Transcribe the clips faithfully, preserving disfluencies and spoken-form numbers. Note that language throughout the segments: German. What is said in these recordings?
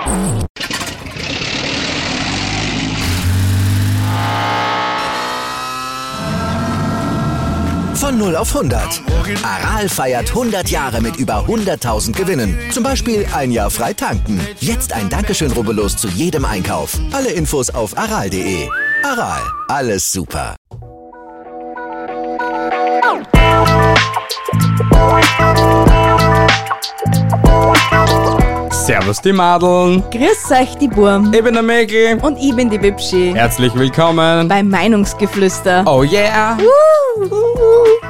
Von null auf hundert. Aral feiert hundert Jahre mit über hunderttausend Gewinnen. Zum Beispiel ein Jahr frei tanken. Jetzt ein Dankeschön, rubbellos zu jedem Einkauf. Alle Infos auf aral punkt de. Aral, alles super. Servus die Madeln. Grüß euch die Burm. Ich bin der Mäkel. Und ich bin die Bibschi. Herzlich willkommen Beim Meinungsgeflüster. Oh yeah. Uh, uh, uh.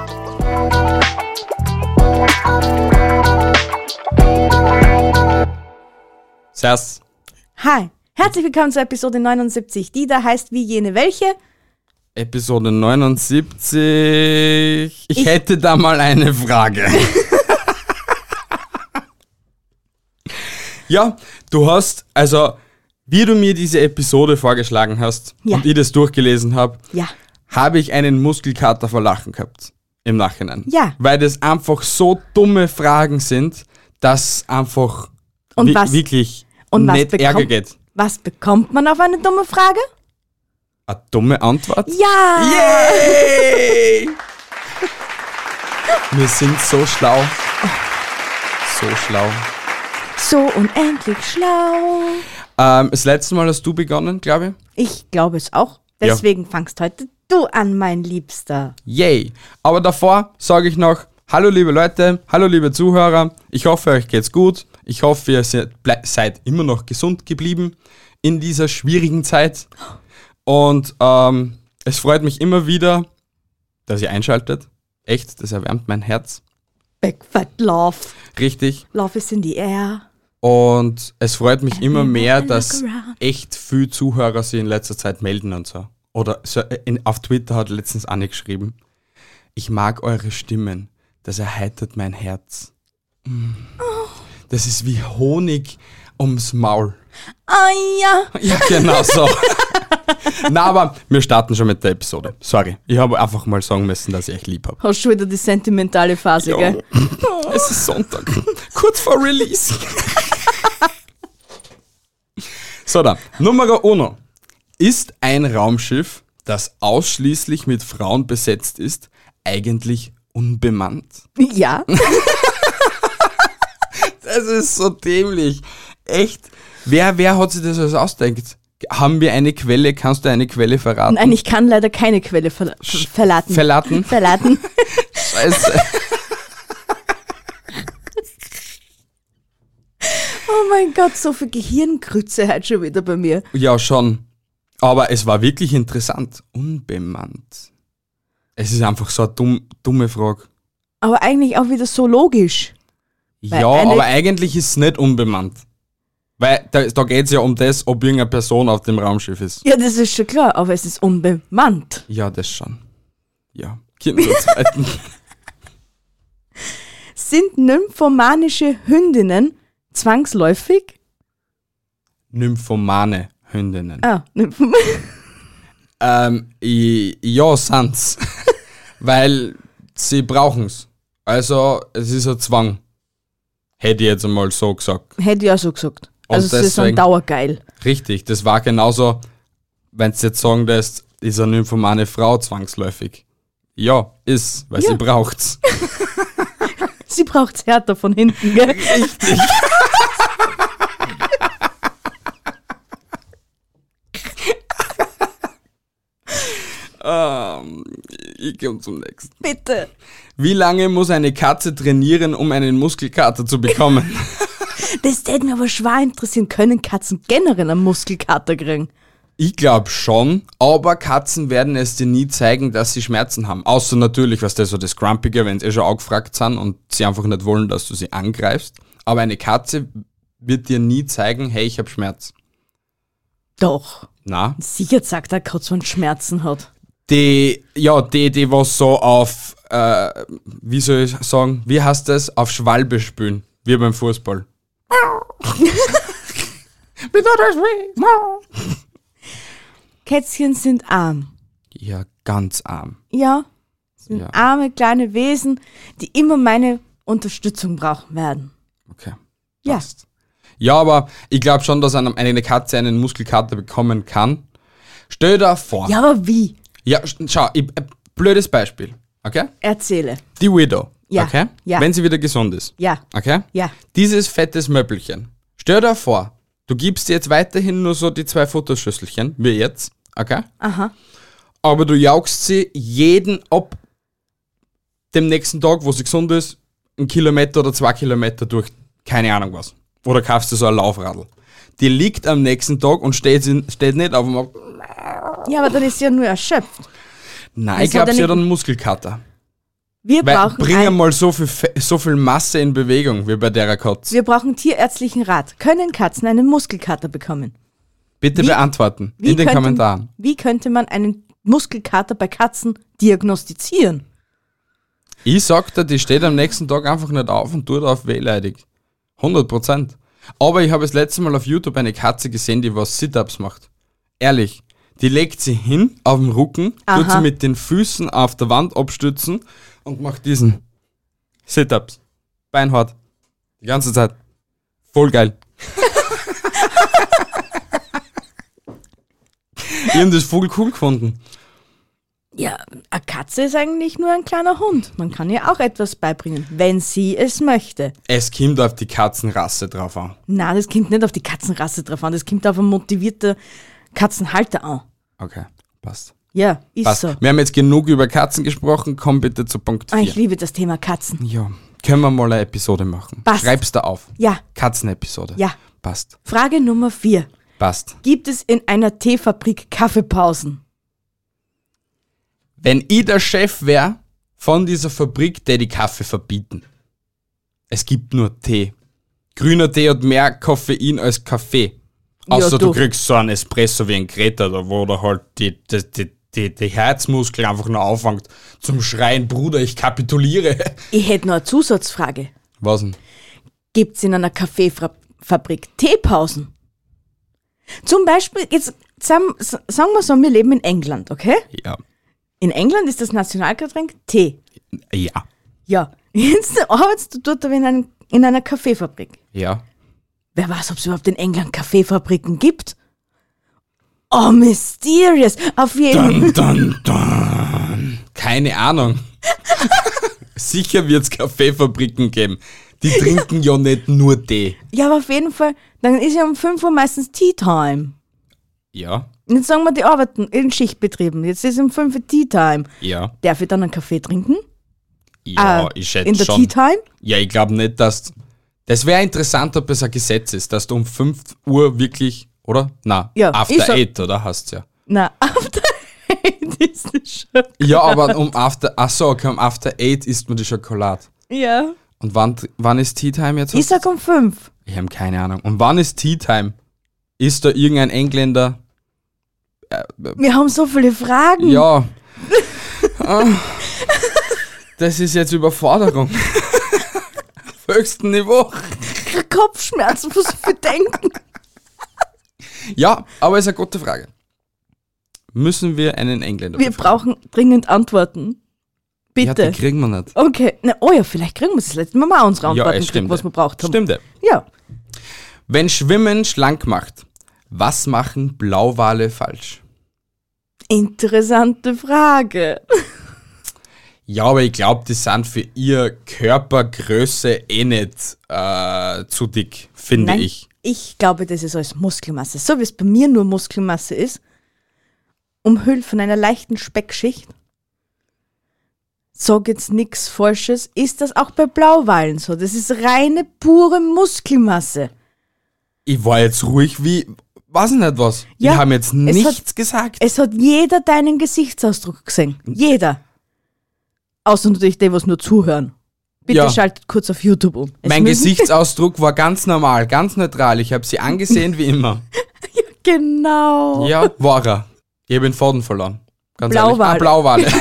Servus. Hi, herzlich willkommen zur Episode neunundsiebzig, die da heißt wie jene welche? Episode neunundsiebzig. Ich, ich hätte da mal eine Frage. Ja, du hast, also, wie du mir diese Episode vorgeschlagen hast Ja. und ich das durchgelesen habe, Ja. habe ich einen Muskelkater vor Lachen gehabt im Nachhinein. Ja. Weil das einfach so dumme Fragen sind, dass einfach Und wi- was- wirklich und was nicht bekommt- Ärger geht. Was bekommt man auf eine dumme Frage? Eine dumme Antwort? Ja! Yay! Wir sind so schlau. So schlau. So unendlich schlau. Ähm, das letzte Mal hast du begonnen, glaube ich. Ich glaube es auch. Deswegen fangst heute du an, mein Liebster. Yay! Aber davor sage ich noch, hallo liebe Leute, hallo liebe Zuhörer, ich hoffe euch geht's gut, ich hoffe ihr seid, ble- seid immer noch gesund geblieben in dieser schwierigen Zeit und ähm, es freut mich immer wieder, dass ihr einschaltet, echt, das erwärmt mein Herz, Backfat Love. richtig, Love is in the air. und es freut mich immer mehr, dass look around. echt viele Zuhörer sich in letzter Zeit melden und so. Oder so in, auf Twitter hat letztens Anne geschrieben, ich mag eure Stimmen, das erheitert mein Herz. Mm. Das ist wie Honig ums Maul. Ah ja. Ja, genau so. Na, aber wir starten schon mit der Episode. Sorry, ich habe einfach mal sagen müssen, dass ich euch lieb habe. Hast schon wieder die sentimentale Phase, gell? Es ist Sonntag, kurz vor Release. So, dann, Nummer uno. Ist ein Raumschiff, das ausschließlich mit Frauen besetzt ist, eigentlich unbemannt? Ja. Das ist so dämlich. Echt. Wer, wer hat sich das alles ausdenkt? Haben wir eine Quelle? Kannst du eine Quelle verraten? Nein, ich kann leider keine Quelle ver ver verlaten. Verlaten? Verlaten. Scheiße. Oh mein Gott, so viel Gehirngrütze heute schon wieder bei mir. Ja, schon. Aber es war wirklich interessant. Unbemannt. Es ist einfach so eine dumm, dumme Frage. Aber eigentlich auch wieder so logisch. Weil Ja, eine- aber eigentlich ist es nicht unbemannt. Weil da, da geht es ja um das, ob irgendeine Person auf dem Raumschiff ist. Ja, das ist schon klar, aber es ist unbemannt. Ja, das schon. Ja. Kind zur zweiten. Sind nymphomanische Hündinnen zwangsläufig? Nymphomane Hündinnen. Ah, Nymph Ähm, i- ja, sind's. Weil sie brauchen's. Also, es ist ein Zwang. Hätte ich jetzt einmal so gesagt. Hätte ich auch so gesagt. Und Also sie deswegen- sind dauergeil. Richtig, das war genauso, wenn du jetzt sagen lässt, ist eine nymphomane Frau zwangsläufig. Ja, ist, weil Ja. sie braucht's. Sie braucht's härter von hinten, gell? Richtig. ähm, ich komme zum nächsten. Bitte. Wie lange muss eine Katze trainieren, um einen Muskelkater zu bekommen? Das hätte mich aber schwer interessieren. Können Katzen generell einen Muskelkater kriegen? Ich glaube schon, aber Katzen werden es dir nie zeigen, dass sie Schmerzen haben. Außer natürlich, was das so das Grumpige, wenn sie eh schon angefragt sind und sie einfach nicht wollen, dass du sie angreifst. Aber eine Katze wird dir nie zeigen, hey, ich habe Schmerz. Doch. Na, Sicher sagt der Katze, wenn Schmerzen hat. die, ja, die, die was so auf, äh, wie soll ich sagen, wie heißt das, auf Schwalbe spielen, wie beim Fußball. Kätzchen sind arm. Ja, ganz arm. Ja, sind Ja. arme kleine Wesen, die immer meine Unterstützung brauchen werden. Okay. Ja. Passt. Ja, aber ich glaube schon, dass eine, eine Katze einen Muskelkater bekommen kann. Stell dir vor. Ja, aber wie? Ja, sch- schau, ich, äh, blödes Beispiel. Okay? Erzähle. Die Widow. Ja, Okay? ja. Wenn sie wieder gesund ist. Ja. Okay? Ja. Dieses fettes Möppelchen. Stell dir vor, du gibst ihr jetzt weiterhin nur so die zwei Futterschüsselchen, wie jetzt. Okay? Aha. Aber du jaugst sie jeden ab dem nächsten Tag, wo sie gesund ist, einen Kilometer oder zwei Kilometer durch, keine Ahnung was. Oder kaufst du so ein Laufradl. Die liegt am nächsten Tag und steht, in, steht nicht auf dem... Ab- Ja, aber dann ist sie ja nur erschöpft. Nein, Das ich glaube, hat sie eine- hat einen Muskelkater. Wir Weil brauchen, bring ein, mal so viel, Fe- so viel Masse in Bewegung wie bei der Katze. wir brauchen tierärztlichen Rat. Können Katzen einen Muskelkater bekommen? Bitte wie- beantworten Wie in den könnte, Kommentaren. Wie könnte man einen Muskelkater bei Katzen diagnostizieren? Ich sag dir, die steht am nächsten Tag einfach nicht auf und tut auf wehleidig. hundert Prozent. Aber ich habe das letzte Mal auf YouTube eine Katze gesehen, die was Sit-Ups macht. Ehrlich. Die legt sie hin auf dem Rücken, tut Aha. sie mit den Füßen auf der Wand abstützen und macht diesen Sit-Ups. Beinhart. Die ganze Zeit. Voll geil. Ich habe das voll cool gefunden. Ja, eine Katze ist eigentlich nur ein kleiner Hund. Man kann ihr auch etwas beibringen, wenn sie es möchte. Es kommt auf die Katzenrasse drauf an. Na, das kommt nicht auf die Katzenrasse drauf an, das kommt auf einen motivierten Katzenhalter an. Okay, passt. Ja, ist passt. so. Wir haben jetzt genug über Katzen gesprochen, komm bitte zu Punkt Ah, ich vier. liebe das Thema Katzen. Ja, können wir mal eine Episode machen. Passt. Schreib's da auf. Ja, Katzenepisode. ja. Passt. Frage Nummer vier. Passt. Gibt es in einer Teefabrik Kaffeepausen? Wenn ich der Chef wäre von dieser Fabrik, der die Kaffee verbieten. Es gibt nur Tee. Grüner Tee hat mehr Koffein als Kaffee. Ja, Außer du du. kriegst so einen Espresso wie ein Greta, da wo du halt die, die, die, die, die Herzmuskel einfach nur auffangt zum Schreien, Bruder, ich kapituliere. Ich hätte noch eine Zusatzfrage. Was denn? Gibt es in einer Kaffeefabrik Teepausen? Zum Beispiel, jetzt sagen sagen wir so, wir leben in England, okay? Ja. In England ist das Nationalgetränk Tee. Ja. Ja, jetzt arbeitest du dort aber in, einem, in einer Kaffeefabrik. Ja. Wer weiß, ob es überhaupt in England Kaffeefabriken gibt? Oh, mysterious. Auf jeden Fall. Dun, dun, dun. Keine Ahnung. Sicher wird es Kaffeefabriken geben. Die trinken ja nicht nur Tee. Ja, aber auf jeden Fall, dann ist ja um fünf Uhr meistens Tea Time. Ja. Und jetzt sagen wir, die arbeiten in Schichtbetrieben. Jetzt ist um fünf Uhr Tea Time. Ja. Darf ich dann einen Kaffee trinken? Ja, Äh, ich schätze In der schon. Tea Time? Ja, ich glaube nicht, dass... Das wäre interessant, ob es ein Gesetz ist, dass du um fünf Uhr wirklich, oder? Na, Ja, after ist so. eight, oder? Hast ja. Na, after eight ist es schon. Ja, aber um after... Ach so, okay, um after eight isst man die Schokolade. Ja. Und wann, wann ist Tea Time jetzt? Ich sag um fünf. Ich habe keine Ahnung. Und wann ist Tea Time? Ist da irgendein Engländer... Wir haben so viele Fragen. Ja. Ah. Das ist jetzt Überforderung. Auf höchstem Niveau. Kopfschmerzen, muss ich bedenken. Ja, aber ist eine gute Frage. Müssen wir einen Engländer Wir befragen? brauchen dringend Antworten. Ja, Bitte. die kriegen wir nicht. Okay. Na, oh ja, vielleicht kriegen wir es das letzte Mal mal unsere Ja, Antworten, es gekriegt, stimmt. was wir braucht haben. Stimmt. Ja. Wenn Schwimmen schlank macht, was machen Blauwale falsch? Interessante Frage. Ja, aber ich glaube, die sind für ihr Körpergröße eh nicht äh, zu dick, finde Nein, ich. ich glaube, das ist alles Muskelmasse. So wie es bei mir nur Muskelmasse ist, umhüllt von einer leichten Speckschicht, sag jetzt nichts Falsches, ist das auch bei Blauwalen so. Das ist reine, pure Muskelmasse. Ich war jetzt ruhig wie, weiß ich nicht was. Ja, die haben jetzt es nichts hat- gesagt. Es hat jeder deinen Gesichtsausdruck gesehen. Jeder. Außer natürlich die, was nur zuhören. Bitte Ja. schaltet kurz auf YouTube um. Es Mein müssen- Gesichtsausdruck war ganz normal, ganz neutral. Ich habe sie angesehen wie immer. Genau. Ja, war er. Ich habe den Faden verloren. Ganz Blauwale. ehrlich. Ah, Blauwale.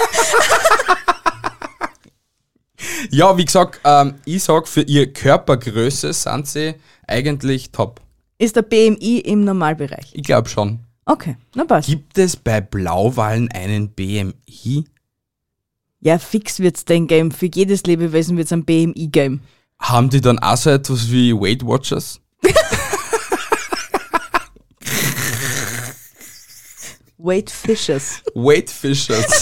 Ja, wie gesagt, ähm, ich sag, für ihre Körpergröße sind sie eigentlich top. Ist der B M I im Normalbereich? Ich glaube schon. Okay, na passt. Gibt es bei Blauwalen einen B M I? Ja, fix wird's den geben. Für jedes Lebewesen wird's ein B M I geben. Haben die dann auch so etwas wie Weight Watchers? Wait Fishes. Wait Fishers.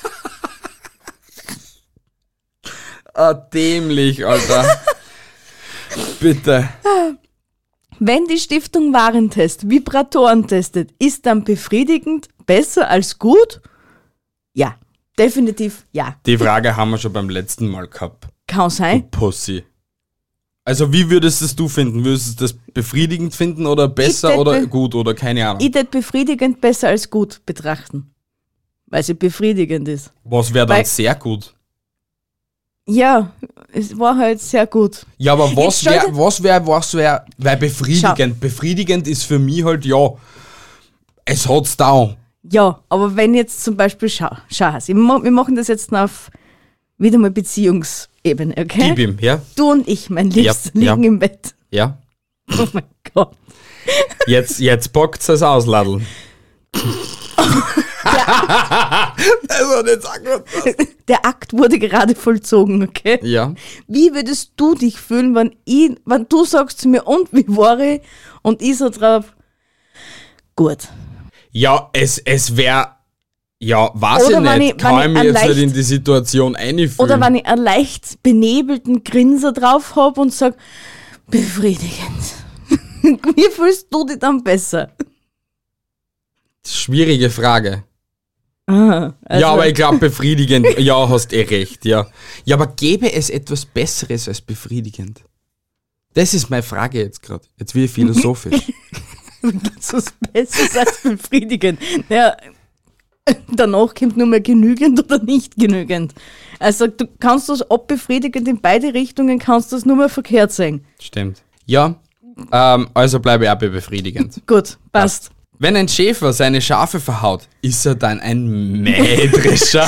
Ah, dämlich, Alter. Bitte. Wenn die Stiftung Warentest Vibratoren testet, ist dann befriedigend besser als gut? Ja, definitiv ja. Die Frage haben wir schon beim letzten Mal gehabt. Kann sein. Pussy. Also wie würdest es du finden? Würdest du das befriedigend finden oder besser Ich tät oder be- gut oder keine Ahnung? Ich würde befriedigend besser als gut betrachten. Weil sie befriedigend ist. Was wäre dann Weil- sehr gut? Ja, es war halt sehr gut. Ja, aber was Jetzt stell wäre, dir- was wäre, was wäre, weil befriedigend, befriedigend ist für mich halt, ja, es hat's da. Ja, aber wenn jetzt zum Beispiel, schau, schau, wir ma- wir machen das jetzt noch auf wieder mal Beziehungsebene, okay? Gib ihm, ja? Du und ich, mein Liebster, Ja, liegen ja. im Bett. Ja. Oh mein Gott. Jetzt, jetzt packt's es aus, Ladl. Das hat jetzt angefangen. Der Akt wurde gerade vollzogen, okay? Ja. Wie würdest du dich fühlen, wenn, ich, wenn du sagst zu mir, und wie war ich? Und ich so drauf, gut. Ja, es, es wäre, ja, weiß Oder ich wenn nicht, ich- kann wenn ich ich mich ein jetzt nicht leicht- in die Situation einfühlen. Oder wenn ich einen leicht benebelten Grinser drauf habe und sag, befriedigend. Wie fühlst du dich dann besser? Schwierige Frage. Ah, also, Ja, aber ich glaube befriedigend, ja, hast eh recht, ja. Ja, aber gäbe es etwas Besseres als befriedigend? Das ist meine Frage jetzt gerade. Jetzt wird philosophisch. gibt's was Besseres als befriedigend? Ja, danach kommt nur mehr genügend oder nicht genügend. Also du kannst das abbefriedigend in beide Richtungen, kannst das nur mehr verkehrt sein. Stimmt. Ja, ähm, also bleibe ich auch bei befriedigend. Gut, passt. Wenn ein Schäfer seine Schafe verhaut, ist er dann ein Mähdrescher?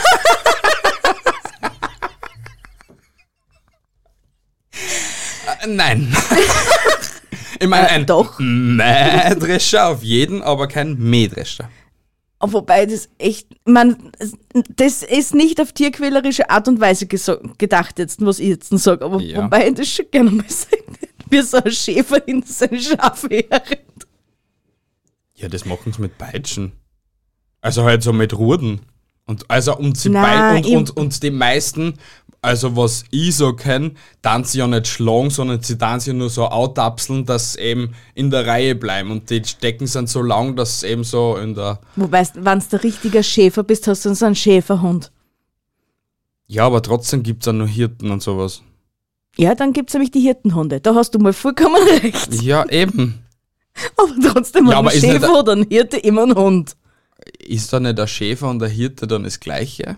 Äh, Nein. Ich meine, Äh, ein doch. Mähdrescher auf jeden, aber kein Mähdrescher. Aber wobei das echt, man, das ist nicht auf tierquälerische Art und Weise geso- gedacht jetzt, was ich jetzt sage, aber Ja. wobei ich das schon gerne mal sage, wie so ein Schäfer hinter seine Schafe herrennt. Ja, das machen sie mit Peitschen. Also halt so mit Ruden. Und also und sie Na, bei, und, ich- und, und die meisten, also was ich so kenne, dann sie ja nicht schlagen, sondern sie dann sie nur so autapseln, dass sie eben in der Reihe bleiben. Und die Stecken sind so lang, dass sie eben so in der. Wobei, wenn du der richtige Schäfer bist, hast du dann so einen Schäferhund. Ja, aber trotzdem gibt es auch noch Hirten und sowas. Ja, dann gibt's nämlich die Hirtenhunde. Da hast du mal vollkommen recht. Ja, eben. Aber trotzdem Ja, hat aber ein ist nicht Schäfer der- oder ein Hirte immer ein Hund. Ist da nicht der Schäfer und der Hirte dann das Gleiche?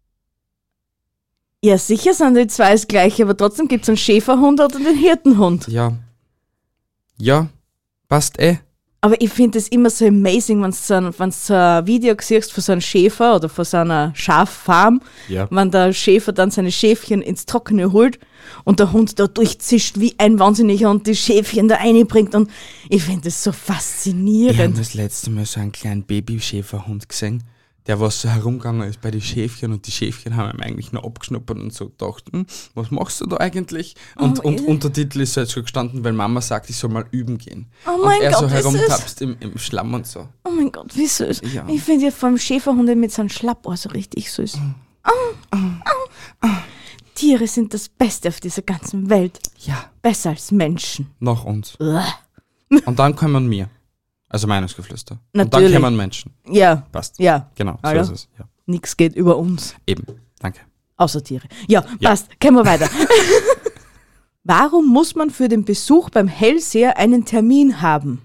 Ja, sicher sind die zwei das gleiche, aber trotzdem gibt's einen Schäferhund oder den Hirtenhund. Ja. Ja, passt eh. Aber ich finde es immer so amazing, wenn du so ein, wenn's so ein Video siehst von so einem Schäfer oder von so einer Schaffarm, Ja. wenn der Schäfer dann seine Schäfchen ins Trockene holt und der Hund da durchzischt wie ein Wahnsinniger und die Schäfchen da reinbringt. Und ich finde das so Ich habe faszinierend. das letzte Mal so einen kleinen Babyschäferhund gesehen, der was so herumgegangen ist bei den Schäfchen und die Schäfchen haben ihm eigentlich nur abgeschnuppert und so gedacht, hm, was machst du da eigentlich? Und, Oh, und eh. Untertitel ist halt so gestanden, weil Mama sagt, ich soll mal üben gehen. Oh und mein er Gott, so wie süß. herumtapst im, im Schlamm und so. Oh mein Gott, wie süß. Ja. Ich finde ja vor allem Schäferhunde mit so einem Schlappohr so richtig süß. Oh, oh, oh. Tiere sind das Beste auf dieser ganzen Welt. Ja, Besser als Menschen. nach uns. Uah. Und dann kommen wir. Also Meinungsgeflüster. Und dann Natürlich. kommen Menschen. Ja, Passt. ja. Genau, so Alter. ist es. Ja. Nichts geht über uns. Eben. Danke. Außer Tiere. Ja, Ja. passt. Gehen wir weiter. Warum muss man für den Besuch beim Hellseher einen Termin haben?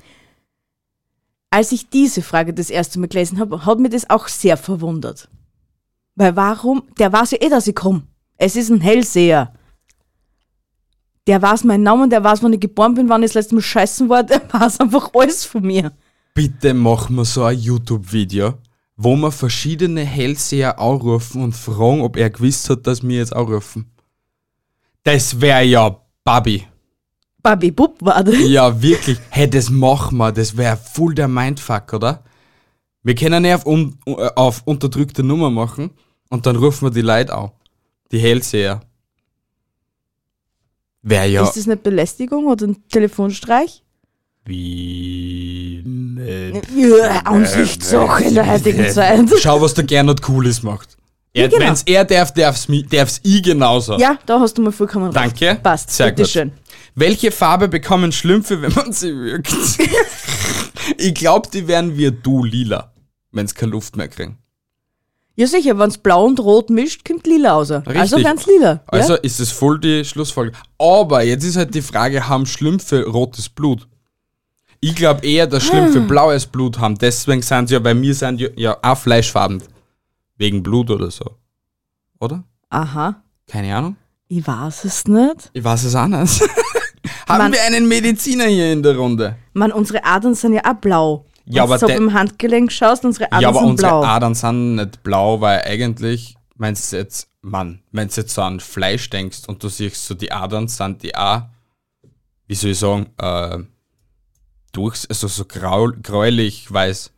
Als ich diese Frage das erste Mal gelesen habe, hat mich das auch sehr verwundert. Weil warum? Der weiß ja eh, dass ich komme. Es ist ein Hellseher. Der weiß meinen Namen, der weiß, wann ich geboren bin, wann ich das letzte Mal scheißen war, der weiß einfach alles von mir. Bitte machen wir so ein YouTube-Video, wo wir verschiedene Hellseher anrufen und fragen, ob er gewusst hat, dass wir jetzt anrufen. Das wäre ja Babi. Babi Bub war das. Ja, wirklich. Hey, das machen wir. Das wäre voll der Mindfuck, oder? Wir können nicht auf, un äh, auf unterdrückte Nummer machen und dann rufen wir die Leute an. Die Hellseher. Wäre ja... Ist das nicht Belästigung oder ein Telefonstreich? Wie... Ja, Ansichtssache in der heutigen Zeit. Schau, was der Gernot Cooles macht. Er, Ja, genau. Wenn's er darf, darf's, mi- darf's ich genauso. Ja, da hast du mal vollkommen recht. Danke. Passt, Sehr gut. bitteschön. Welche Farbe bekommen Schlümpfe, wenn man sie wirkt? Ich glaube, die werden wie du lila, wenn sie keine Luft mehr kriegen. Ja sicher, wenn es blau und rot mischt, kommt lila raus. Also Richtig. werden es lila. Also ja? ist es voll die Schlussfolgerung. Aber jetzt ist halt die Frage, haben Schlümpfe rotes Blut? Ich glaube eher, dass Schlümpfe Ah. blaues Blut haben. Deswegen sind sie ja, bei mir sind ja, ja auch fleischfarben. Wegen Blut oder so. Oder? Aha, Keine Ahnung. ich weiß es nicht. Ich weiß es auch nicht. Haben Mann. wir einen Mediziner hier in der Runde? Man, unsere Adern sind ja auch blau. Ja, Wenn aber du so der- beim Handgelenk schaust, unsere Adern Ja, aber sind unsere blau. Adern sind nicht blau, weil eigentlich, meinst du jetzt, Mann, wenn du jetzt so an Fleisch denkst und du siehst so die Adern, sind die auch, wie soll ich sagen, äh, durch, also so grau, gräulich weiß.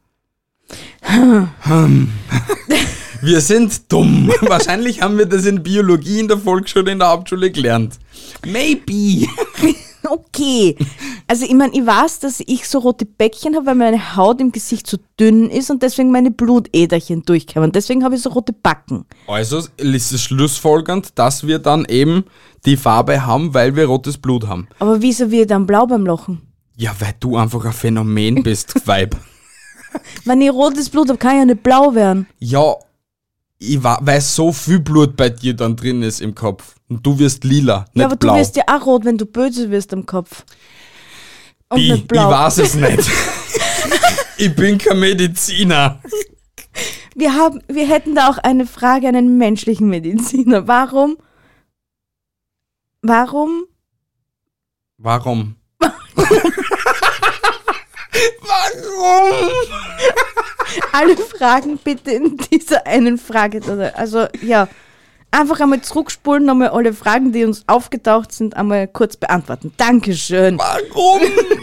Hm. Wir sind dumm. Wahrscheinlich haben wir das in Biologie in der Volksschule, in der Hauptschule gelernt. Maybe. Okay. Also ich meine, ich weiß, dass ich so rote Bäckchen habe, weil meine Haut im Gesicht so dünn ist und deswegen meine Blutäderchen durchkommen. Deswegen habe ich so rote Backen. Also ist es schlussfolgernd, dass wir dann eben die Farbe haben, weil wir rotes Blut haben. Aber wieso wird ich dann blau beim Lachen? Ja, weil du einfach ein Phänomen bist, Weib. Wenn ich rotes Blut habe, kann ich ja nicht blau werden. Ja, ich wa- weil so viel Blut bei dir dann drin ist im Kopf. Und du wirst lila, nicht Ja, aber blau. du wirst ja auch rot, wenn du böse wirst am Kopf. Und ich, nicht ich blau. weiß es nicht. Ich bin kein Mediziner. Wir, haben, wir hätten da auch eine Frage an einen menschlichen Mediziner. Warum? Warum? Warum? Warum? Alle Fragen bitte in dieser einen Frage. Also ja, einfach einmal zurückspulen, nochmal alle Fragen, die uns aufgetaucht sind, einmal kurz beantworten. Dankeschön. Warum?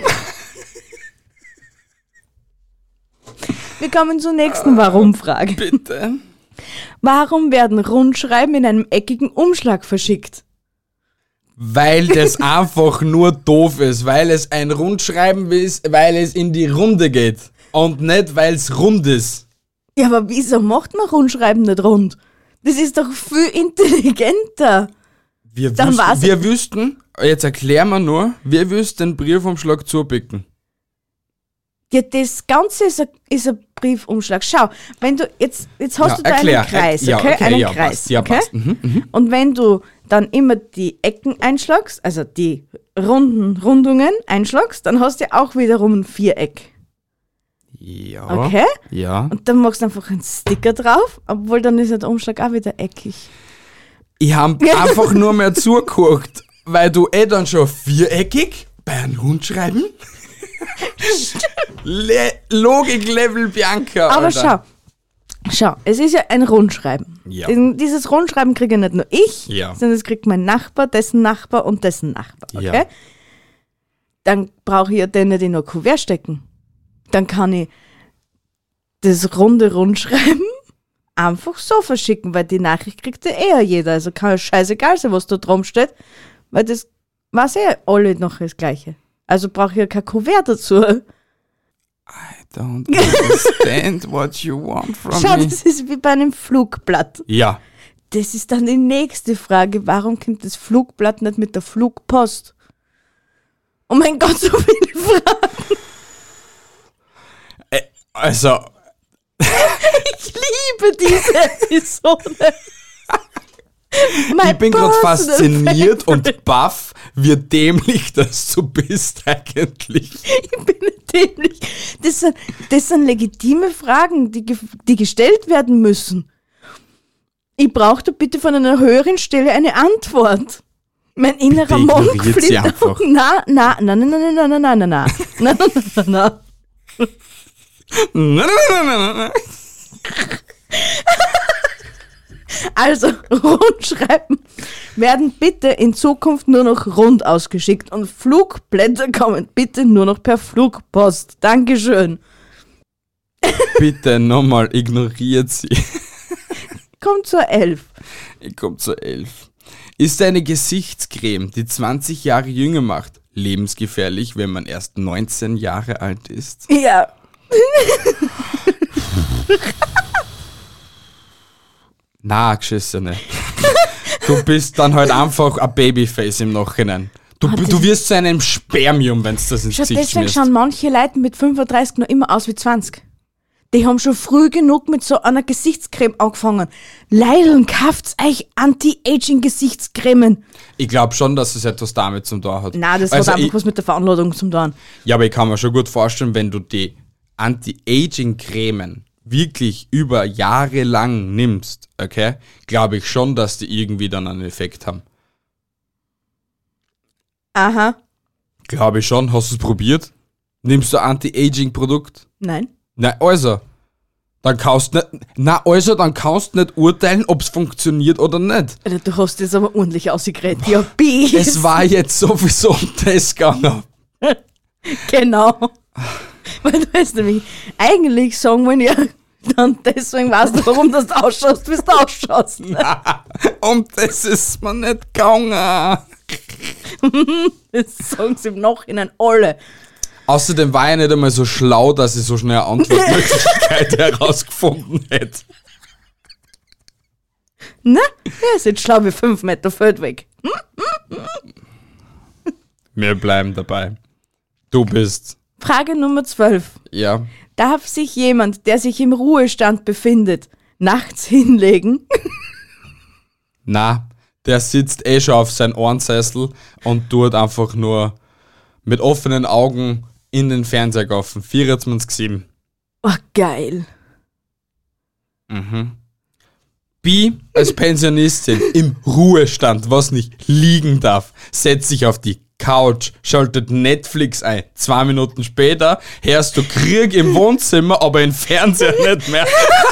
Wir kommen zur nächsten Warum-Frage. Bitte. Warum werden Rundschreiben in einem eckigen Umschlag verschickt? Weil das einfach nur doof ist, weil es ein Rundschreiben ist, weil es in die Runde geht. Und nicht, weil es rund ist. Ja, aber wieso macht man Rundschreiben nicht rund? Das ist doch viel intelligenter. Wir, Dann wüssten, war's- wir wüssten, jetzt erklären wir nur, wir wüssten den Briefumschlag zubicken. Ja, das Ganze ist ein, ist ein Briefumschlag. Schau, wenn du jetzt, jetzt hast Ja, du da erklär. einen Kreis, Ja, okay? okay, einen ja, Kreis, passt, ja, okay? passt. Mhm, mhm. Und wenn du dann immer die Ecken einschlagst, also die runden Rundungen einschlagst, dann hast du auch wiederum ein Viereck, Ja. okay? Ja. Und dann machst du einfach einen Sticker drauf, obwohl dann ist ja der Umschlag auch wieder eckig. Ich hab einfach nur mehr zugeguckt, weil du eh dann schon viereckig bei einem Rundschreiben. Le Logik-Level Bianca. Aber Alter. schau, schau, es ist ja ein Rundschreiben. Ja. Diesen- Dieses Rundschreiben kriege ja nicht nur ich, Ja. sondern es kriegt mein Nachbar, dessen Nachbar und dessen Nachbar, okay? Ja. Dann brauche ich ja den nicht in ein Kuvert stecken. Dann kann ich das runde Rundschreiben einfach so verschicken, weil die Nachricht kriegt ja eher jeder. Also kann es scheißegal sein, was da drum steht, weil das weiß eh alle noch das Gleiche. Also brauche ich ja kein Kuvert dazu. I don't understand what you want from Schau, me. das ist wie bei einem Flugblatt. Ja. Das ist dann die nächste Frage. Warum kommt das Flugblatt nicht mit der Flugpost? Oh mein Gott, so viele Fragen. Äh, also, Ich liebe diese Episode. My ich bin gerade personal fasziniert favorite. und baff, wie dämlich das du bist eigentlich. Ich bin nicht dämlich. Das sind, das sind legitime Fragen, die, ge- die gestellt werden müssen. Ich brauche da bitte von einer höheren Stelle eine Antwort. Mein innerer Bitte Monk ignoriert sie flippt einfach. auf. Na, na, na, na, na, na, na, na, na, na, na, na, na, na. Nein, nein, nein, nein, nein. Also, Rundschreiben werden bitte in Zukunft nur noch rund ausgeschickt und Flugblätter kommen bitte nur noch per Flugpost. Dankeschön. Bitte nochmal, ignoriert sie. Kommt zur elf. Ich komme zur elf. Ist eine Gesichtscreme, die zwanzig Jahre jünger macht, lebensgefährlich, wenn man erst neunzehn Jahre alt ist? Ja. Na, Geschissene. Du bist dann halt einfach ein Babyface im Nachhinein. Du, Ah, das du wirst zu einem Spermium, wenn du das ins Schau, Gesicht deswegen schmierst. schauen manche Leute mit fünfunddreißig noch immer aus wie zwanzig. Die haben schon früh genug mit so einer Gesichtscreme angefangen. Leideln, kauft euch Anti-Aging-Gesichtscremen. Ich glaube schon, dass es etwas damit zu tun hat. Nein, das Also hat einfach ich, was mit der Veranlagung zu tun. Ja, aber ich kann mir schon gut vorstellen, wenn du die Anti-Aging-Cremen wirklich über Jahre lang nimmst, okay, glaube ich schon, dass die irgendwie dann einen Effekt haben. Aha. Glaube ich schon. Hast du es probiert? Nimmst du ein Anti-Aging-Produkt? Nein. Nein, also. Dann kannst du nicht, na also, dann kannst du nicht urteilen, ob es funktioniert oder nicht. Alter, du hast das aber ordentlich ausgeredet. Ja, Bies. Es war jetzt sowieso um das gegangen. Genau. Weil du weißt nämlich, eigentlich sagen wir ja, dann deswegen weißt du, warum du ausschaust, wie du ausschaust. Um das ist mir nicht gegangen. Das sagen sie im Nachhinein alle. Außerdem war ich nicht einmal so schlau, dass ich so schnell eine Antwortmöglichkeit herausgefunden hätte. Ne? Ja, ist jetzt schlau wie fünf Meter Feld weg. Wir bleiben dabei. Du bist. Frage Nummer zwölf. Ja. Darf sich jemand, der sich im Ruhestand befindet, nachts hinlegen? Na, der sitzt eh schon auf seinem Ohrensessel und tut einfach nur mit offenen Augen in den Fernseher kaufen. vierundzwanzig sieben. Oh, geil. Bi als Pensionistin im Ruhestand, was nicht liegen darf, setzt sich auf die Couch, schaltet Netflix ein. Zwei Minuten später hörst du Krieg im Wohnzimmer, aber im Fernseher nicht mehr.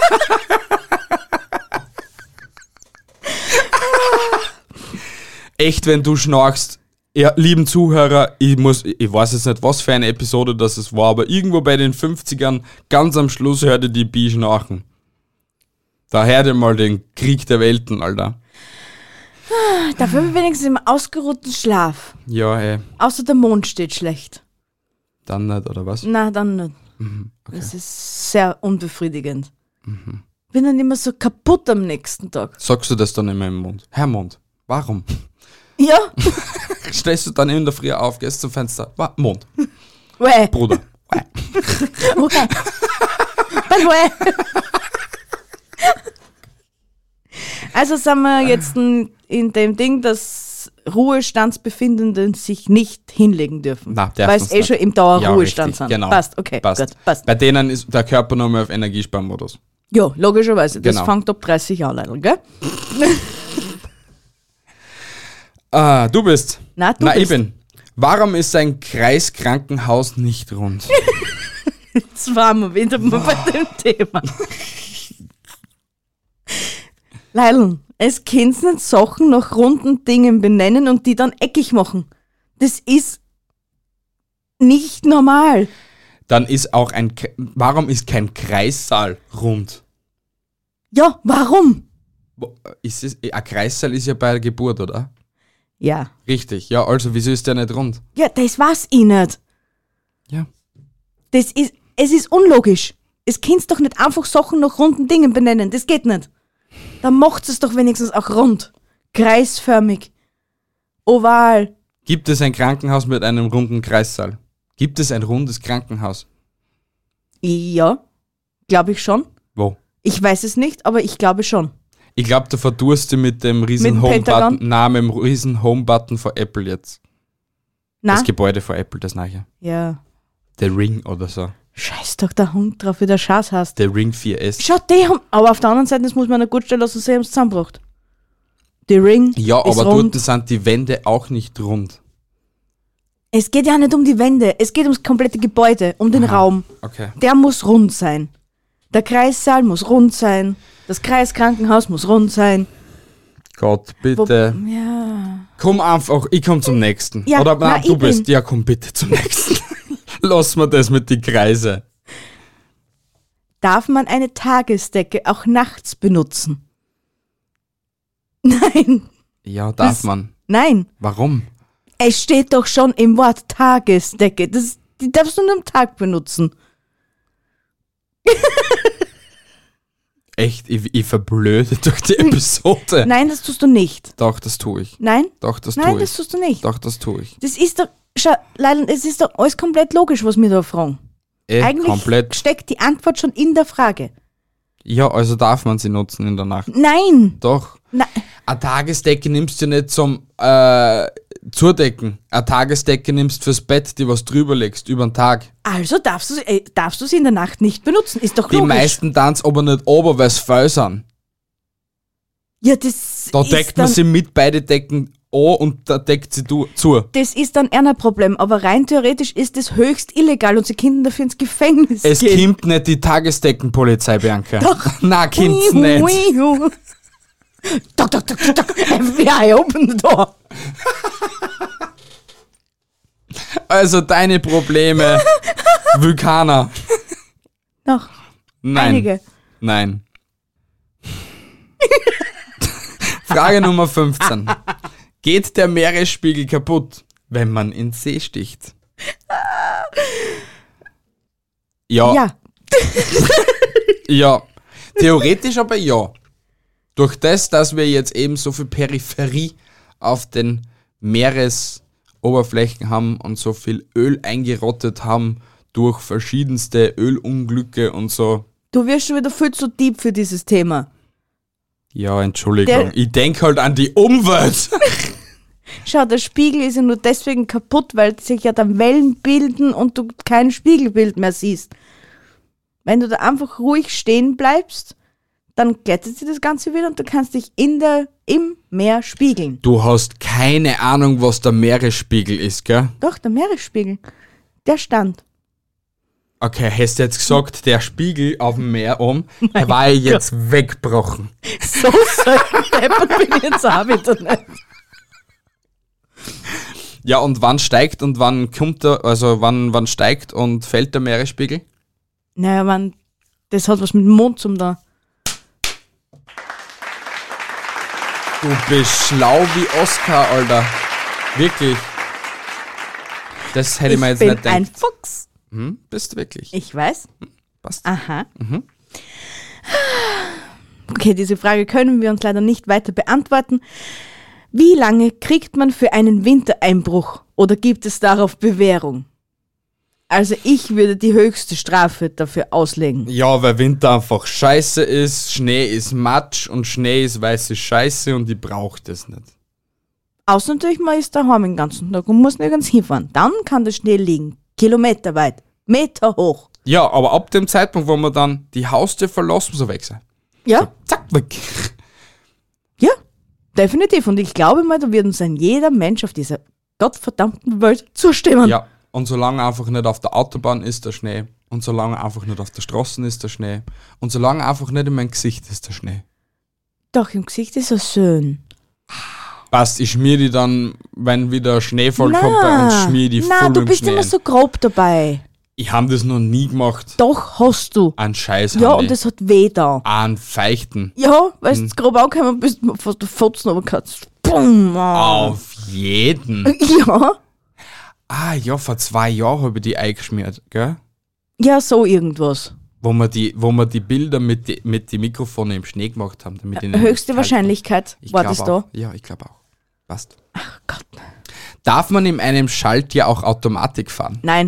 Echt, wenn du schnarchst. Ja, lieben Zuhörer, ich muss, ich weiß jetzt nicht, was für eine Episode das es war, aber irgendwo bei den fünfzigern, ganz am Schluss hörte die Bi schnarchen. Da hört ihr mal den Krieg der Welten, Alter. Dafür bin ich wenigstens im ausgeruhten Schlaf. Ja, ey, Außer der Mond steht schlecht. dann nicht, oder was? Na, dann nicht. Okay. Das ist sehr unbefriedigend. Bin dann immer so kaputt am nächsten Tag. Sagst du das dann immer im Mund? Herr Mond, warum? Ja, Stehst du dann in der Früh auf, gehst zum Fenster, Wa- Mond, weh. Bruder. Weh. Dann weh. Also sind wir jetzt in, in dem Ding, dass Ruhestandsbefindenden sich nicht hinlegen dürfen. Na, dürfen weil es sie eh nicht. schon im Ja, Dauerruhestand richtig, sind. genau. Passt, okay, Passt. gut, passt. Bei denen ist der Körper nochmal auf Energiesparmodus. Ja, logischerweise. Das Genau. fängt ab dreißig Jahren an, gell? Ah, du bist. Na, du Na, bist. ich bin. Warum ist ein Kreiskrankenhaus nicht rund? Jetzt waren wir wieder mal bei dem Thema. Leilon, es kannst nicht Sachen nach runden Dingen benennen und die dann eckig machen. Das ist nicht normal. Dann ist auch ein. K- Warum ist kein Kreissaal rund? Ja, warum? Wo- Ist es, ein Kreissaal ist ja bei der Geburt, oder? Ja. Richtig, ja, also wieso ist der nicht rund? Ja, das weiß ich nicht. Ja. Das ist, es ist unlogisch. Es kannst doch nicht einfach Sachen nach runden Dingen benennen. Das geht nicht. Dann macht es doch wenigstens auch rund. Kreisförmig. Oval. Gibt es ein Krankenhaus mit einem runden Kreissaal? Gibt es ein rundes Krankenhaus? Ja, glaube ich schon. Wo? Ich weiß es nicht, aber ich glaube schon. Ich glaube, du verdurst dich mit dem riesen Mit dem Home-Button. Pentagon? Nein, mit dem riesen Home-Button von Apple jetzt. Na? Das Gebäude von Apple, das nachher. Ja. Der Ring oder so. Scheiß doch der Hund drauf, wie der Schatz heißt. Der Ring vier S. Schau, die haben. Aber auf der anderen Seite, das muss man noch gut stellen lassen, sie haben es zusammengebracht. Die Ring Ja, ist aber rund. dort sind die Wände auch nicht rund. Es geht ja nicht um die Wände, es geht ums komplette Gebäude, um den Raum. Okay. Der muss rund sein. Der Kreissaal muss rund sein. Das Kreiskrankenhaus muss rund sein. Gott, Wo, bitte. ja. Komm einfach, ich komm zum nächsten. Ja, Oder na, nein, du ich bist. bin- Ja, komm bitte zum nächsten. Lass mir das mit die Kreise. Darf man eine Tagesdecke auch nachts benutzen? Nein. Ja, darf Das- man. Nein, Warum? es steht doch schon im Wort Tagesdecke. Das, die darfst du nur am Tag benutzen. Echt, ich, ich verblöde durch die Episode. Nein, das tust du nicht. Doch, das tue ich. Nein? Doch, das Nein, tue das ich. tust du nicht. Doch, das tue ich. Das ist doch, schau, Leila, es ist doch alles komplett logisch, was wir da fragen. Eh, Eigentlich komplett. steckt die Antwort schon in der Frage. Ja, also darf man sie nutzen in der Nacht. Nein! Doch. Nein. Eine Tagesdecke nimmst du nicht zum äh, Zudecken. Eine Tagesdecke nimmst fürs Bett, die was drüber legst, über den Tag. Also darfst du, sie- äh, darfst du sie in der Nacht nicht benutzen. Ist doch Die logisch. meisten tanzen aber nicht ober, weil sie faul sind. Ja, das Da ist deckt man dann, sie mit beide Decken an und da deckt sie du, zu. das ist dann eher ein Problem. Aber rein theoretisch ist das höchst illegal und sie können dafür ins Gefängnis Es gehen. kommt nicht die Tagesdeckenpolizei, Bianca. Doch. Nein, kommt's nicht. Uihu. Doc, doc, doc, doc, F B I, open the door. Also deine Probleme, Vulkaner. Noch Nein. einige. Nein. Frage Nummer fünfzehn. Geht der Meeresspiegel kaputt, wenn man in den See sticht? Ja. Ja, Ja. Theoretisch aber ja. Durch das, dass wir jetzt eben so viel Peripherie auf den Meeresoberflächen haben und so viel Öl eingerottet haben durch verschiedenste Ölunglücke und so. du wirst schon wieder viel zu deep für dieses Thema. Ja, Entschuldigung. Der- ich denke halt an die Umwelt. Schau, der Spiegel ist ja nur deswegen kaputt, weil sich ja dann Wellen bilden und du kein Spiegelbild mehr siehst. Wenn du da einfach ruhig stehen bleibst, dann glättet sich das Ganze wieder und du kannst dich in der, im Meer spiegeln. Du hast keine Ahnung, was der Meeresspiegel ist, gell? Doch, der Meeresspiegel, der stand. Okay, hast du jetzt gesagt, der Spiegel auf dem Meer um, der war ja jetzt weggebrochen. So deppert bin ich jetzt auch wieder nicht. Ja, und wann steigt und wann kommt der, also wann, wann steigt und fällt der Meeresspiegel? Naja, man, das hat was mit dem Mond zum da. Du bist schlau wie Oscar, Alter. Wirklich. Das hätte ich mir jetzt bin nicht ein gedacht. Fuchs. Hm, bist du wirklich. Ich weiß. Passt. Aha. Okay, diese Frage können wir uns leider nicht weiter beantworten. Wie lange kriegt man für einen Wintereinbruch oder gibt es darauf Bewährung? Also ich würde die höchste Strafe dafür auslegen. Ja, weil Winter einfach scheiße ist, Schnee ist Matsch und Schnee ist weiße Scheiße und ich brauche das nicht. Außer natürlich, man ist daheim den ganzen Tag und muss nirgends hinfahren. Dann kann der Schnee liegen, kilometerweit, Meter hoch. Ja, aber ab dem Zeitpunkt, wo wir dann die Haustür verlassen, muss er weg sein. Ja, Zack, weg. ja, definitiv. Und ich glaube mal, da wird uns ein jeder Mensch auf dieser gottverdammten Welt zustimmen. Ja, und solange einfach nicht auf der Autobahn ist der Schnee und solange einfach nicht auf der Straße ist der Schnee und solange einfach nicht in mein Gesicht ist der Schnee. Doch, im Gesicht ist er schön. Passt, ich schmier die dann, wenn wieder Schneefall kommt bei uns, schmier die na, voll du im bist Schnee immer ein. so grob dabei. Ich habe das noch nie gemacht. Doch, hast du. Ein Scheiß Ja, hab und ich. das hat weh da. Einen Feichten. Ja, weil Hm. du grob angekommen bist, fast du Fotzen runtergekatzt. Bumm. ah. Auf jeden. Ja, Ah ja, vor zwei Jahren habe ich die eingeschmiert, gell? ja, so irgendwas. Wo wir die, wo wir die Bilder mit die, mit die Mikrofone im Schnee gemacht haben. Damit ich nicht Höchste kalt Wahrscheinlichkeit Ich war glaub das da. auch. Ja, ich glaube auch. Passt. Gott. Darf man in einem Schaltjahr auch Automatik fahren? Nein,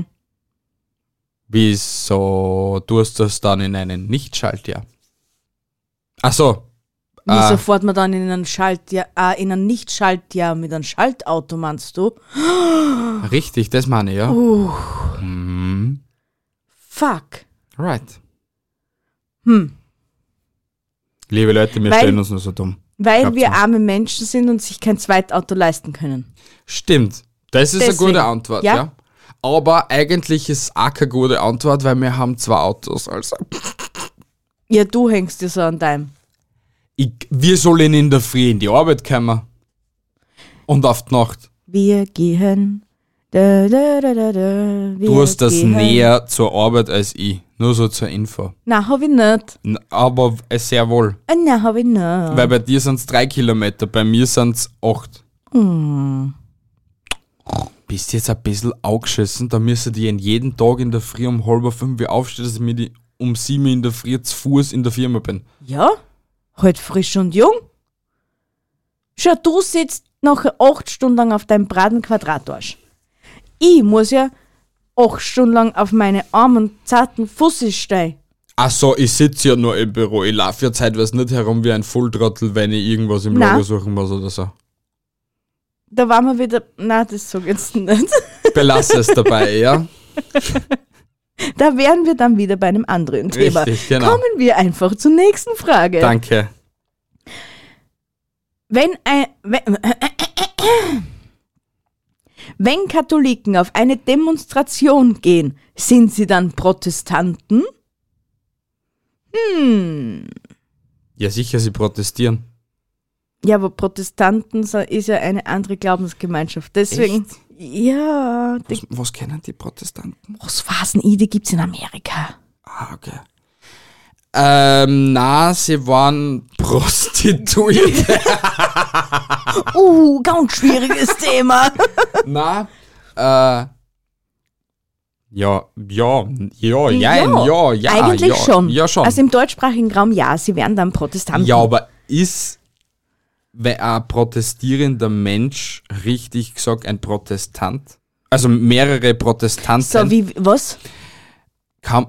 Wieso tust du das dann in einem Nicht-Schaltjahr? Ach so. wieso Ah. fährt man dann in einen Schaltjahr, äh, in ein Nicht-Schaltjahr mit einem Schaltauto, meinst du? Richtig, das meine ich, ja. Uh, Mhm. fuck. Right. Hm. Liebe Leute, wir Weil- stellen uns nur so dumm. Weil Glaubt's wir mir. arme Menschen sind und sich kein Zweitauto leisten können. Stimmt. Das ist eine Deswegen. gute Antwort, ja. Ja. Aber eigentlich ist es auch keine gute Antwort, weil wir haben zwei Autos. Also Ja, du hängst dir so an deinem. ich, wir sollen in der Früh in die Arbeit kommen. Und auf die Nacht. Wir gehen. Da, da, da, da, da, wir Du hast das gehen. näher zur Arbeit als ich. Nur so zur Info. Nein, hab ich nicht. N- Aber äh, sehr wohl. Äh, Nein, hab ich nicht. Weil bei dir sind es drei Kilometer, bei mir sind es acht. Mm. Bist jetzt ein bisschen angeschissen, da müsste ich jeden Tag in der Früh um halb fünf Uhr aufstehen, dass ich mir die um sieben in der Früh zu Fuß in der Firma bin. Ja, halt frisch und jung. Schau, du sitzt nachher acht Stunden lang auf deinem braten Quadratarsch. Ich muss ja acht Stunden lang auf meine armen, zarten Fussis stehen. Ach so, ich sitze ja nur im Büro. Ich laufe ja zeitweise nicht herum wie ein Volltrottel, wenn ich irgendwas im Nein. Lager suchen muss oder so. Da waren wir wieder. Nein, das sag ich jetzt nicht. Belasse es dabei, ja? Da wären wir dann wieder bei einem anderen Thema. Richtig, genau. Kommen wir einfach zur nächsten Frage. Danke. Wenn ein. Wenn, wenn Katholiken auf eine Demonstration gehen, sind sie dann Protestanten? Hm. Ja, sicher, sie protestieren. Ja, aber Protestanten so- ist ja eine andere Glaubensgemeinschaft. Deswegen. Ja. Die, Was, was kennen die Protestanten? was war's denn? Die gibt's in Amerika. Ah, okay. Ähm, na, sie waren Prostituierte. Uh, ganz schwieriges Thema. Na, äh, ja, ja, ja, jein, ja, ja, Eigentlich ja, schon. Ja, schon. Also im deutschsprachigen Raum, ja, sie wären dann Protestanten. Ja, aber ist wenn ein protestierender Mensch, richtig gesagt, ein Protestant? Also mehrere Protestanten. So, wie, was? Kann,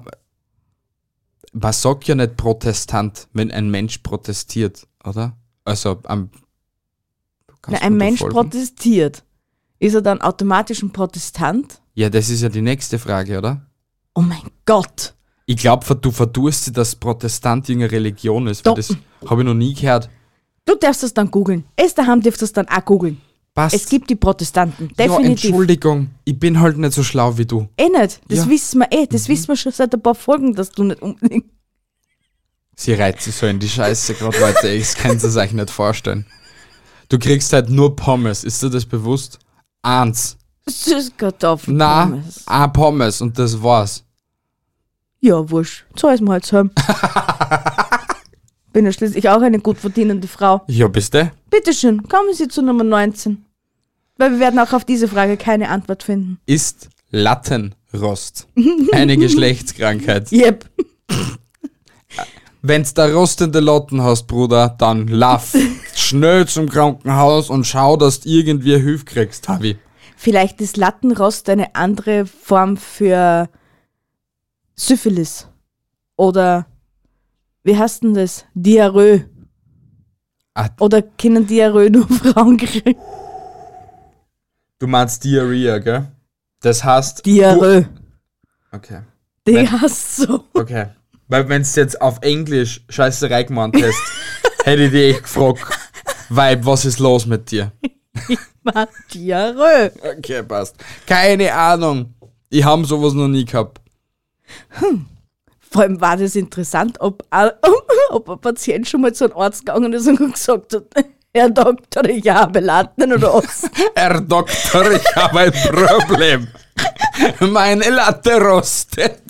man sagt ja nicht Protestant, wenn ein Mensch protestiert, oder? Also, am, Na, kannst ein du da Mensch folgen? protestiert. Ist er dann automatisch ein Protestant? Ja, das ist ja die nächste Frage, oder? Oh mein Gott. Ich glaube, du verdurst sie, dass Protestant irgendeine Religion ist, weil Doch. das habe ich noch nie gehört. Du darfst das dann googeln. Es daheim darfst du das dann auch googeln. Passt. Es gibt die Protestanten. Ja, Definitiv. Entschuldigung, ich bin halt nicht so schlau wie du. eh nicht. Das Ja. wissen wir eh. Das wissen wir schon seit ein paar Folgen, dass du nicht unbedingt. Sie reizt sich so in die Scheiße gerade weiter, ich kann es euch nicht vorstellen. Du kriegst halt nur Pommes, ist dir das bewusst? Eins. Süßkartoffeln. Na, Pommes. ein Pommes und das war's. Ja, wurscht. So ist mir halt heim. Bin ja schließlich auch eine gut verdienende Frau. Ja, bist du? Bitteschön, kommen Sie zu Nummer neunzehn. Weil wir werden auch auf diese Frage keine Antwort finden. Ist Lattenrost eine Geschlechtskrankheit? Yep. Wenn's da rostende Latten hast, Bruder, dann lauf schnell zum Krankenhaus und schau, dass du irgendwie Hilfe kriegst, Havi. Vielleicht ist Lattenrost eine andere Form für Syphilis. Oder wie heißt denn das? Diarrhoe. Ah. Oder können Diarrhoe nur Frauen kriegen? Du meinst Diarrhea, gell? Das heißt... Diarrhoe. Okay. Die Wenn- heißt so. Okay. Weil wenn's jetzt auf Englisch Scheißerei gemeint hast, hätte ich dich echt gefragt, Weib, was ist los mit dir? War Diarrhoe. Okay, passt. Keine Ahnung. Ich hab sowas noch nie gehabt. Vor allem war das interessant, ob, ein- ob ein Patient schon mal zu einem Arzt gegangen ist und gesagt hat, Herr Doktor, ich habe Latten oder was. Herr Doktor, ich habe ein Problem. Meine Latte rostet.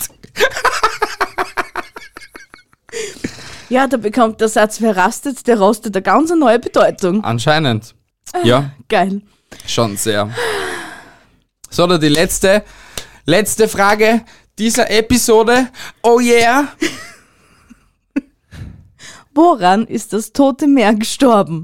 Ja, da bekommt der Satz, wer rastet, der rostet eine ganz neue Bedeutung. Anscheinend. Ja, Geil. schon sehr. So, dann die letzte, letzte Frage dieser Episode. Oh yeah. Woran ist das Tote Meer gestorben?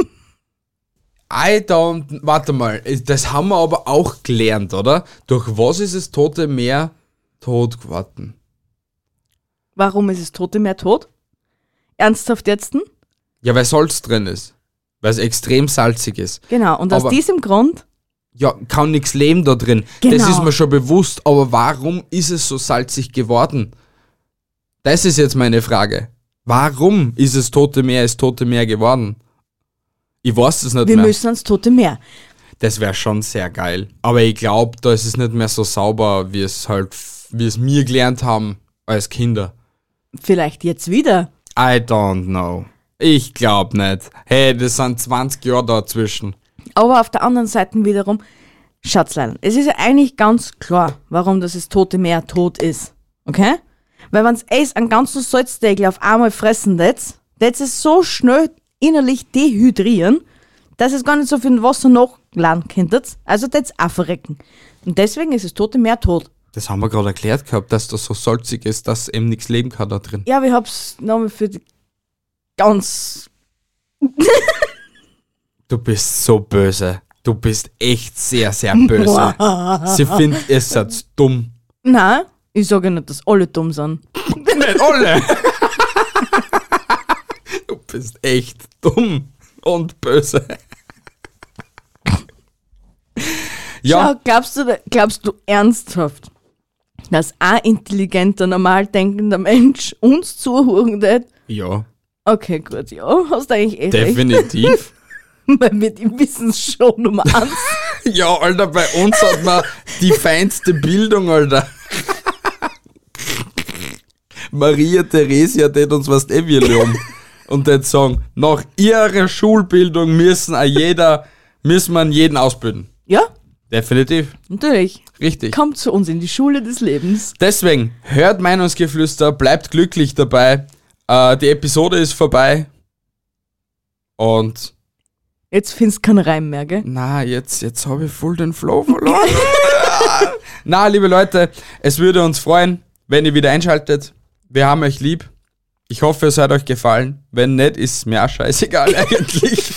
I don't, warte mal, das haben wir aber auch gelernt, oder? Durch was ist das Tote Meer tot geworden? Warum ist das Tote Meer tot? Ernsthaft jetzt? Hm? Ja, weil Salz drin ist. Weil es extrem salzig ist. Genau, und Aber- aus diesem Grund, Ja, kann nichts leben da drin. Genau. Das ist mir schon bewusst, aber warum ist es so salzig geworden? Das ist jetzt meine Frage. Warum ist es Tote Meer, ist Tote Meer geworden? Ich weiß es nicht wir mehr. müssen ans Tote Meer. Das wäre schon sehr geil. Aber ich glaube, da ist es nicht mehr so sauber, wie es halt, wie es wir gelernt haben als Kinder. Vielleicht jetzt wieder. I don't know. Ich glaube nicht. Hey, das sind zwanzig Jahre dazwischen. Aber auf der anderen Seite wiederum, Schatzlein, es ist ja eigentlich ganz klar, warum das, das Tote Meer tot ist. Okay? Weil wenn es einen ganzen Salzdeckel auf einmal fressen das, das ist so schnell innerlich dehydrieren, dass es gar nicht so viel Wasser nachladen könntet. Also das auch verrecken. Und deswegen ist das Tote Meer tot. Das haben wir gerade erklärt gehabt, dass das so salzig ist, dass eben nichts leben kann da drin. Ja, aber ich hab's nochmal für die ganz... Du bist so böse. Du bist echt sehr, sehr böse. Sie findet es jetzt dumm. Nein, ich sage nicht, dass alle dumm sind. Nicht alle! Du bist echt dumm und böse. Ja. Schau, glaubst du, glaubst du ernsthaft, dass ein intelligenter, normal denkender Mensch uns zuhören wird? Ja. Okay, gut, ja, hast du eigentlich eh Definitiv. recht. Weil wir die wissen schon Nummer eins. Ja, Alter, bei uns hat man die feinste Bildung, Alter. Maria Theresia tät uns was eh wir loben. Und tät sagen, nach ihrer Schulbildung müssen auch jeder, müssen man jeden ausbilden. Ja, Definitiv. natürlich. Richtig. Kommt zu uns in die Schule des Lebens. Deswegen, hört Meinungsgeflüster, bleibt glücklich dabei. Äh, die Episode ist vorbei. Und Jetzt findest du keinen Reim mehr, gell? na, jetzt, jetzt habe ich voll den Flow verloren. Na, liebe Leute, es würde uns freuen, wenn ihr wieder einschaltet. Wir haben euch lieb. Ich hoffe, es hat euch gefallen. Wenn nicht, ist mir auch scheißegal eigentlich.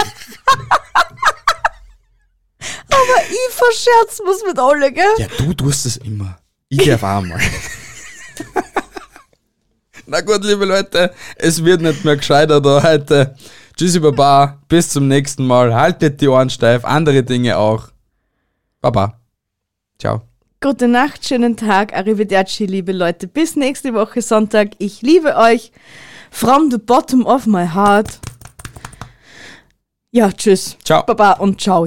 Aber ich verscherz was mit alle, gell? Ja, du tust es immer. Ich darf auch mal. Na gut, liebe Leute, es wird nicht mehr gescheiter da heute. Tschüssi Baba, bis zum nächsten Mal. Haltet die Ohren steif, andere Dinge auch. Baba. Ciao. Gute Nacht, schönen Tag, arrivederci, liebe Leute. Bis nächste Woche Sonntag. Ich liebe euch. From the bottom of my heart. Ja, tschüss. Ciao. Baba und ciao.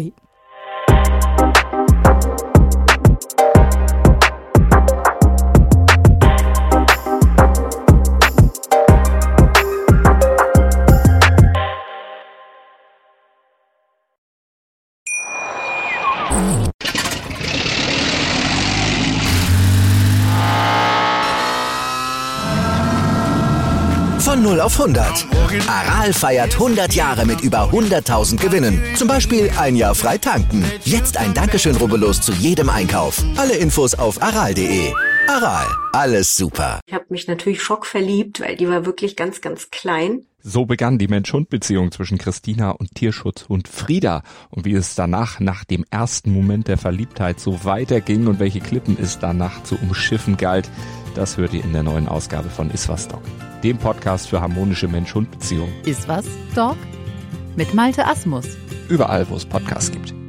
Von null auf hundert. Aral feiert hundert Jahre mit über hunderttausend Gewinnen. Zum Beispiel ein Jahr frei tanken. Jetzt ein Dankeschön, rubbellos zu jedem Einkauf. Alle Infos auf aral punkt de. Aral, alles super. Ich habe mich natürlich schockverliebt, weil die war wirklich ganz, ganz klein. So begann die Mensch-Hund-Beziehung zwischen Christina und Tierschutzhund Frieda. Und wie es danach, nach dem ersten Moment der Verliebtheit, so weiterging und welche Klippen es danach zu umschiffen galt, das hört ihr in der neuen Ausgabe von Iswas Dog, dem Podcast für harmonische Mensch-Hund-Beziehungen. Iswas Dog? Mit Malte Asmus. Überall, wo es Podcasts gibt.